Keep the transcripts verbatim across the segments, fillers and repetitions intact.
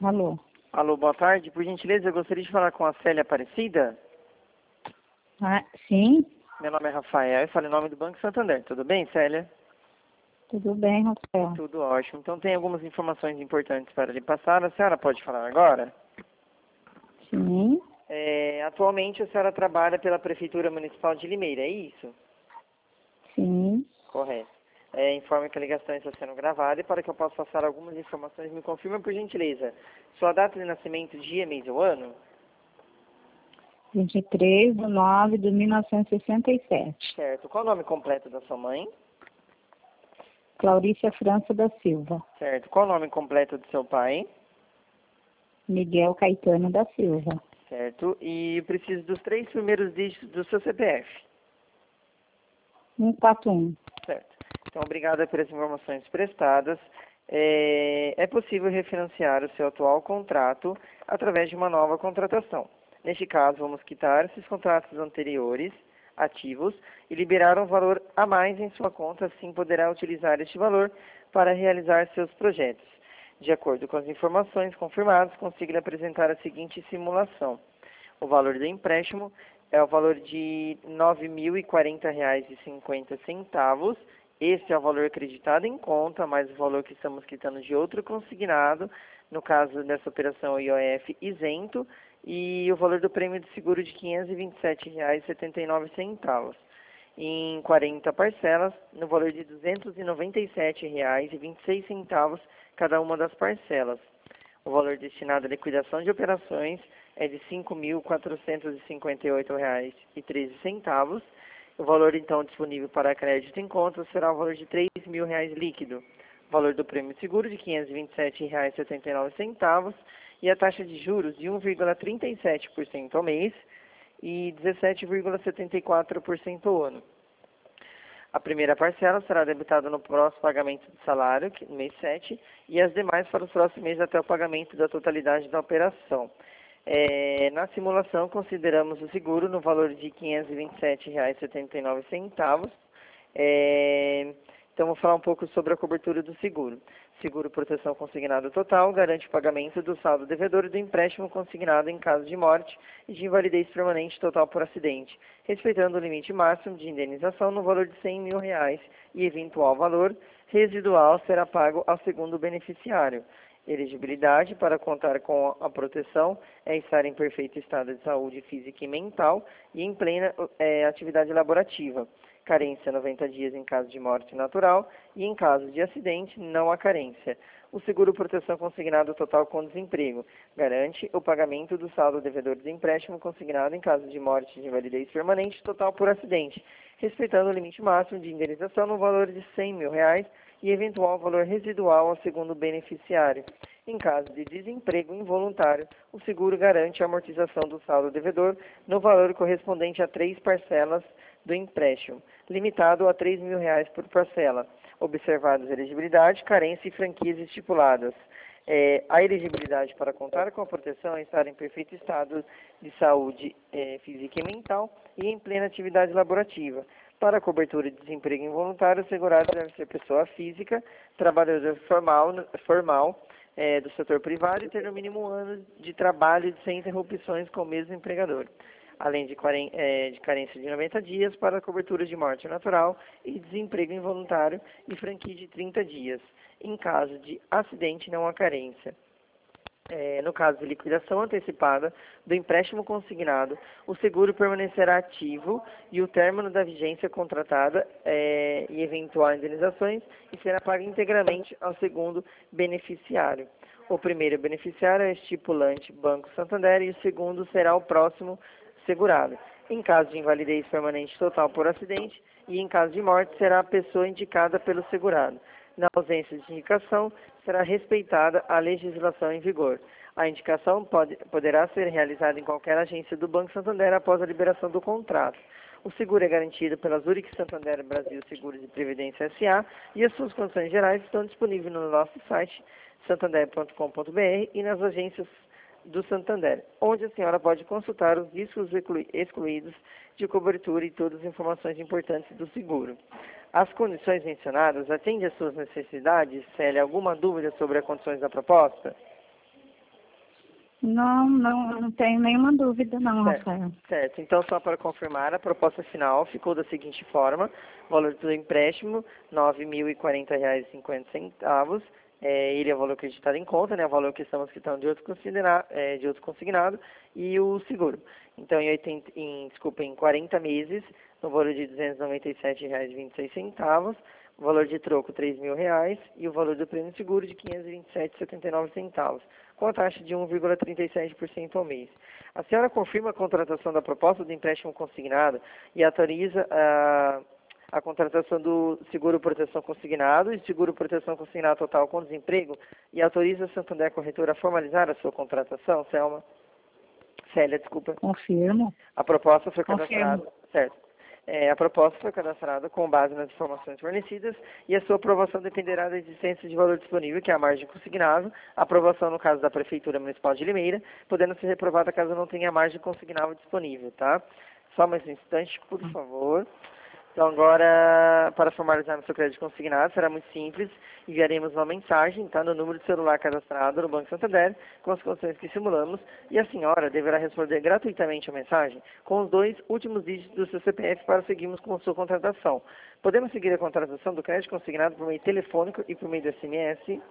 Alô? Alô, boa tarde. Por gentileza, eu gostaria de falar com a Célia Aparecida. Ah, sim? Meu nome é Rafael e falo em nome do Banco Santander. Tudo bem, Célia? Tudo bem, Rafael? Tudo ótimo. Então, tem algumas informações importantes para lhe passar. A senhora pode falar agora? Sim, É, atualmente, a senhora trabalha pela Prefeitura Municipal de Limeira, é isso? sim. Correto. É, informe que a ligação está sendo gravada e para que eu possa passar algumas informações, me confirma, por gentileza, sua data de nascimento, dia, mês ou ano? vinte e três de nove de mil novecentos e sessenta e sete. Certo. Qual o nome completo da sua mãe? Claurícia França da Silva. Certo. Qual o nome completo do seu pai? Miguel Caetano da Silva. Certo. E eu preciso dos três primeiros dígitos do seu C P F. cento e quarenta e um. Certo. Então, obrigada pelas informações prestadas. É, é possível refinanciar o seu atual contrato através de uma nova contratação. Neste caso, vamos quitar esses contratos anteriores, ativos, e liberar um valor a mais em sua conta, assim poderá utilizar este valor para realizar seus projetos. De acordo com as informações confirmadas, consigo lhe apresentar a seguinte simulação. O valor do empréstimo é o valor de nove mil e quarenta reais e cinquenta centavos. Esse é o valor acreditado em conta, mais o valor que estamos quitando de outro consignado, no caso dessa operação I O F isento, e o valor do prêmio de seguro de quinhentos e vinte e sete reais e setenta e nove centavos. Em quarenta parcelas, no valor de duzentos e noventa e sete reais e vinte e seis centavos cada uma das parcelas. O valor destinado à liquidação de operações é de cinco mil quatrocentos e cinquenta e oito reais e treze centavos. O valor, então, disponível para crédito em conta será o valor de três mil reais líquido. O valor do prêmio seguro de quinhentos e vinte e sete reais e setenta e nove centavos e a taxa de juros de um vírgula trinta e sete por cento ao mês e dezessete vírgula setenta e quatro por cento ao ano. A primeira parcela será debitada no próximo pagamento do salário, no mês sete, e as demais para os próximos meses até o pagamento da totalidade da operação. É, na simulação, consideramos o seguro no valor de quinhentos e vinte e sete reais e setenta e nove centavos. É, então, vou falar um pouco sobre a cobertura do seguro. Seguro proteção consignado total garante o pagamento do saldo devedor e do empréstimo consignado em caso de morte e de invalidez permanente total por acidente, respeitando o limite máximo de indenização no valor de cem mil reais e eventual valor residual será pago ao segundo beneficiário. Elegibilidade para contar com a proteção é estar em perfeito estado de saúde física e mental e em plena é, atividade laborativa. Carência noventa dias em caso de morte natural e em caso de acidente, não há carência. O seguro proteção consignado total com desemprego garante o pagamento do saldo devedor do empréstimo consignado em caso de morte de invalidez permanente total por acidente, respeitando o limite máximo de indenização no valor de cem mil reais e eventual valor residual ao segundo beneficiário. Em caso de desemprego involuntário, o seguro garante a amortização do saldo devedor no valor correspondente a três parcelas do empréstimo, limitado a três mil reais por parcela, observadas elegibilidade, carência e franquias estipuladas. É, a elegibilidade para contar com a proteção é estar em perfeito estado de saúde é, física e mental e em plena atividade laborativa. Para a cobertura de desemprego involuntário, o segurado deve ser pessoa física, trabalhador formal, formal é, do setor privado e ter no mínimo um ano de trabalho sem interrupções com o mesmo empregador, além de, é, de carência de noventa dias para a cobertura de morte natural e desemprego involuntário e franquia de trinta dias. Em caso de acidente, não há carência. É, no caso de liquidação antecipada do empréstimo consignado, o seguro permanecerá ativo e o término da vigência contratada é, e eventuais indenizações e será pago integralmente ao segundo beneficiário. O primeiro beneficiário é o estipulante Banco Santander e o segundo será o próximo segurado. Em caso de invalidez permanente total por acidente e em caso de morte, será a pessoa indicada pelo segurado. Na ausência de indicação, será respeitada a legislação em vigor. A indicação pode, poderá ser realizada em qualquer agência do Banco Santander após a liberação do contrato. O seguro é garantido pela Zurich Santander Brasil Seguros e Previdência S A e as suas condições gerais estão disponíveis no nosso site santander ponto com ponto br e nas agências do Santander, onde a senhora pode consultar os riscos excluídos de cobertura e todas as informações importantes do seguro. As condições mencionadas atendem às suas necessidades? Célia, alguma dúvida sobre as condições da proposta? Não, não, não tenho nenhuma dúvida não, Certo. Rafael. Certo. Então, só para confirmar, a proposta final ficou da seguinte forma: valor do empréstimo, nove mil e quarenta reais e cinquenta centavos. É, ele é o valor acreditado em conta, né? O valor que estamos quitando de outro, considera é, de outro consignado e o seguro. Então, em, oitenta, em, desculpa, em quarenta meses, no valor de duzentos e noventa e sete reais e vinte e seis centavos, o valor de troco três mil reais e o valor do prêmio seguro de quinhentos e vinte e sete reais e setenta e nove centavos, com a taxa de um vírgula trinta e sete por cento ao mês. A senhora confirma a contratação da proposta do empréstimo consignado e autoriza a, a contratação do seguro proteção consignado e seguro proteção consignado total com desemprego e autoriza a Santander Corretora a formalizar a sua contratação, Selma? Célia, desculpa. Confirmo. A proposta foi Confirmo. cadastrada, certo. É, a proposta foi cadastrada com base nas informações fornecidas e a sua aprovação dependerá da existência de valor disponível, que é a margem consignável, a aprovação no caso da Prefeitura Municipal de Limeira, podendo ser reprovada caso não tenha margem consignável disponível, tá? Só mais um instante, por favor. Então, agora, para formalizar no seu crédito consignado, será muito simples. Enviaremos uma mensagem, tá, no número de celular cadastrado no Banco Santander, com as condições que simulamos, e a senhora deverá responder gratuitamente a mensagem com os dois últimos dígitos do seu C P F para seguirmos com a sua contratação. Podemos seguir a contratação do crédito consignado por meio telefônico e por meio do S M S.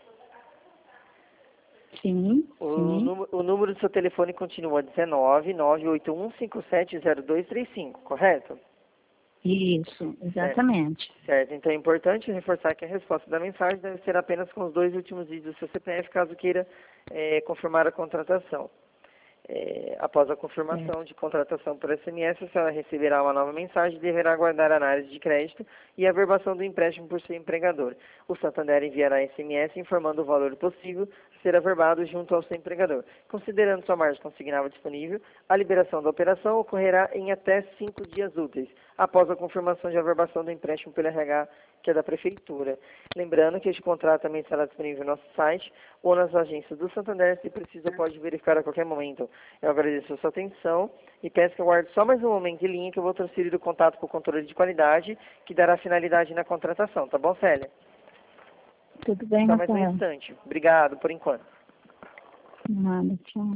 Sim, O, sim. número, o número do seu telefone continua dezenove, nove oito um cinco sete zero dois três cinco, correto? Isso, exatamente. Certo. certo, então é importante reforçar que a resposta da mensagem deve ser apenas com os dois últimos dígitos do seu C P F, caso queira é, confirmar a contratação. É, após a confirmação de contratação por S M S, a senhora receberá uma nova mensagem e deverá aguardar a análise de crédito e a averbação do empréstimo por seu empregador. O Santander enviará S M S informando o valor possível a ser averbado junto ao seu empregador. Considerando sua margem consignável disponível, a liberação da operação ocorrerá em até cinco dias úteis, após a confirmação de averbação do empréstimo pelo R H, que é da Prefeitura. Lembrando que este contrato também estará disponível no nosso site ou nas agências do Santander, se precisa pode verificar a qualquer momento. Eu agradeço a sua atenção e peço que aguarde só mais um momento em linha que eu vou transferir o contato para o controle de qualidade, que dará finalidade na contratação, tá bom, Célia? Tudo bem, Só mais um Rafael. instante. Obrigado por enquanto. Nada, tchau.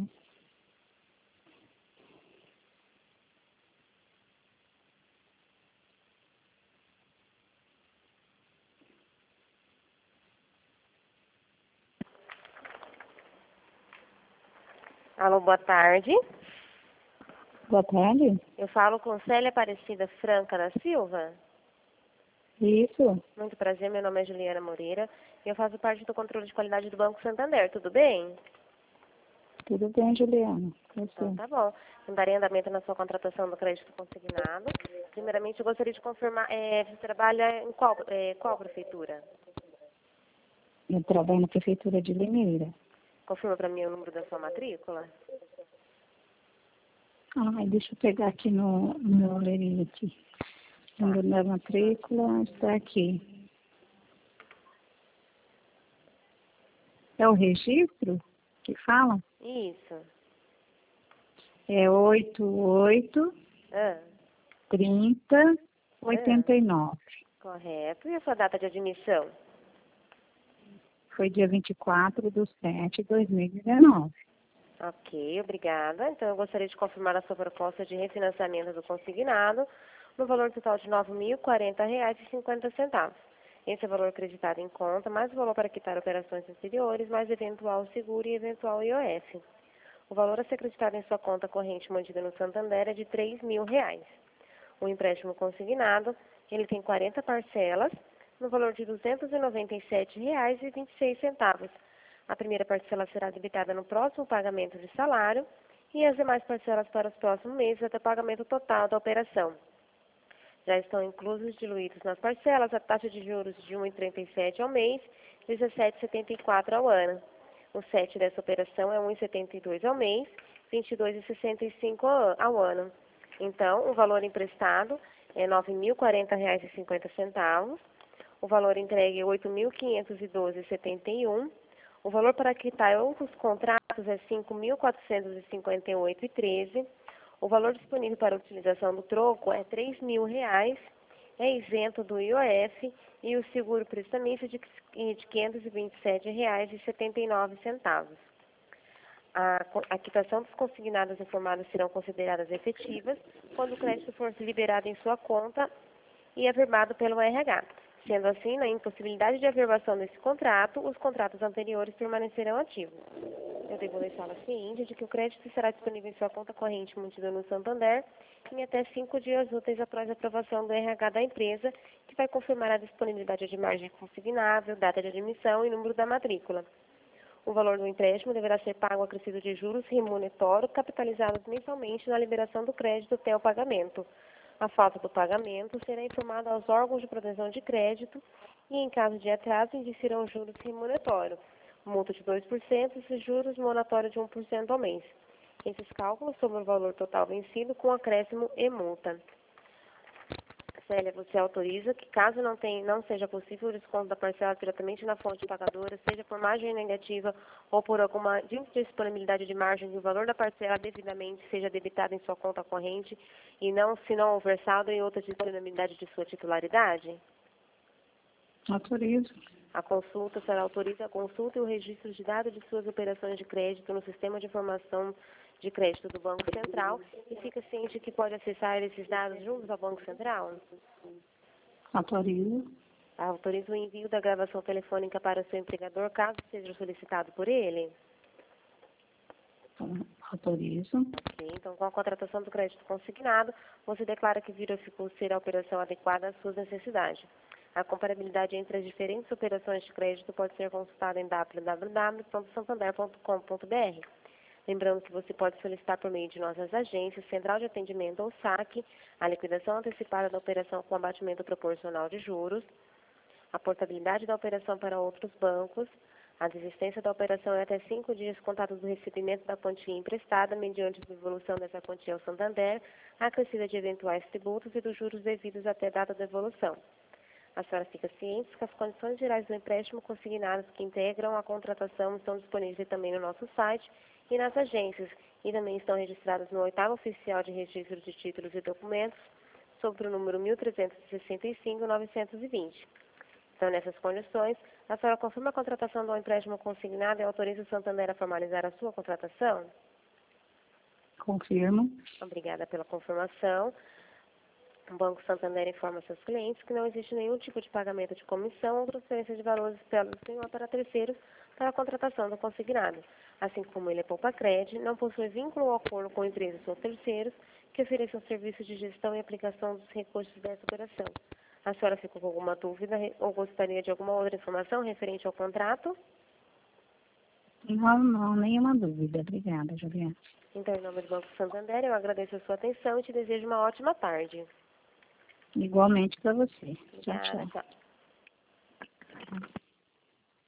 Alô, boa tarde. Boa tarde. Eu falo com Célia Aparecida Franca da Silva. Isso. Muito prazer, meu nome é Juliana Moreira e eu faço parte do controle de qualidade do Banco Santander, tudo bem? Tudo bem, Juliana. Você? Então, tá bom. Não darei andamento na sua contratação do crédito consignado. Primeiramente, eu gostaria de confirmar, é, você trabalha em qual, é, qual prefeitura? Eu trabalho na Prefeitura de Limeira. Confirma para mim o número da sua matrícula. Ai, deixa eu pegar aqui no, no meu lerite. O número da matrícula está aqui. É o registro que fala? Isso. É oito oito, Ah, trinta, oitenta e nove. correto. E a sua data de admissão? Foi dia vinte e quatro de sete de dois mil e dezenove. Ok, obrigada. Então, eu gostaria de confirmar a sua proposta de refinanciamento do consignado no valor total de nove mil e quarenta reais e cinquenta centavos. Esse é o valor acreditado em conta, mais o valor para quitar operações anteriores, mais eventual seguro e eventual I O F. O valor a ser acreditado em sua conta corrente mantida no Santander é de três mil reais. O empréstimo consignado, ele tem quarenta parcelas, no valor de duzentos e noventa e sete reais e vinte e seis centavos. A primeira parcela será debitada no próximo pagamento de salário e as demais parcelas para os próximos meses até o pagamento total da operação. Já estão inclusos diluídos nas parcelas a taxa de juros de um vírgula trinta e sete ao mês e dezessete vírgula setenta e quatro ao ano. O S E T dessa operação é um vírgula setenta e dois ao mês, vinte e dois vírgula sessenta e cinco ao ano. Então, o valor emprestado é nove mil e quarenta reais e cinquenta centavos. O valor entregue é oito mil quinhentos e doze reais e setenta e um. O valor para quitar outros contratos é cinco mil quatrocentos e cinquenta e oito reais e treze. O valor disponível para utilização do troco é três mil reais, é isento do I O F e o seguro prestamista de quinhentos e vinte e sete reais e setenta e nove centavos. A, a quitação dos consignados informados serão consideradas efetivas quando o crédito for liberado em sua conta e averbado pelo R H. Sendo assim, na impossibilidade de averbação desse contrato, os contratos anteriores permanecerão ativos. Eu devo deixá-la ciente de que o crédito será disponível em sua conta corrente mantida no Santander em até cinco dias úteis após a aprovação do R H da empresa, que vai confirmar a disponibilidade de margem consignável, data de admissão e número da matrícula. O valor do empréstimo deverá ser pago acrescido de juros remuneratórios capitalizados mensalmente na liberação do crédito até o pagamento. A falta do pagamento será informada aos órgãos de proteção de crédito e, em caso de atraso, indiciarão juros remuneratórios, multa de dois por cento e juros moratórios de um por cento ao mês. Esses cálculos sobre o valor total vencido com acréscimo e multa. Célia, você autoriza que, caso não, tenha, não seja possível o desconto da parcela diretamente na fonte pagadora, seja por margem negativa ou por alguma disponibilidade de margem, que o valor da parcela devidamente seja debitado em sua conta corrente e não, se não houver saldo em outra disponibilidade de sua titularidade? Autorizo. A consulta será autoriza a consulta e o registro de dados de suas operações de crédito no Sistema de Informação de Crédito do Banco Central e fica ciente que pode acessar esses dados juntos ao Banco Central? Autorizo. Autoriza o envio da gravação telefônica para o seu empregador, caso seja solicitado por ele? Autorizo. Ok, então, com a contratação do crédito consignado, você declara que verificou ser a operação adequada às suas necessidades. A comparabilidade entre as diferentes operações de crédito pode ser consultada em w w w ponto santander ponto com ponto b r. Lembrando que você pode solicitar por meio de nossas agências, Central de Atendimento ou saque, a liquidação antecipada da operação com abatimento proporcional de juros, a portabilidade da operação para outros bancos, a desistência da operação é até cinco dias contados do recebimento da quantia emprestada, mediante a devolução dessa quantia ao Santander, a acrescida de eventuais tributos e dos juros devidos até a data da devolução. A senhora fica ciente que as condições gerais do empréstimo consignadas que integram a contratação estão disponíveis também no nosso site e nas agências, e também estão registradas no oitavo oficial de registro de títulos e documentos, sob o número mil trezentos e sessenta e cinco, novecentos e vinte. Então, nessas condições, a senhora confirma a contratação do empréstimo consignado e autoriza o Santander a formalizar a sua contratação? Confirmo. Obrigada pela confirmação. O Banco Santander informa seus clientes que não existe nenhum tipo de pagamento de comissão ou transferência de valores pelo senhor para terceiros para a contratação do consignado. Assim como ele é poupa-crédito, não possui vínculo ou acordo com empresas ou terceiros que ofereçam serviços de gestão e aplicação dos recursos dessa operação. A senhora ficou com alguma dúvida ou gostaria de alguma outra informação referente ao contrato? Não, não, nenhuma dúvida. Obrigada, Juliana. Então, em nome do Banco Santander, eu agradeço a sua atenção e te desejo uma ótima tarde. Igualmente para você. Tchau, Obrigada, tchau. tchau.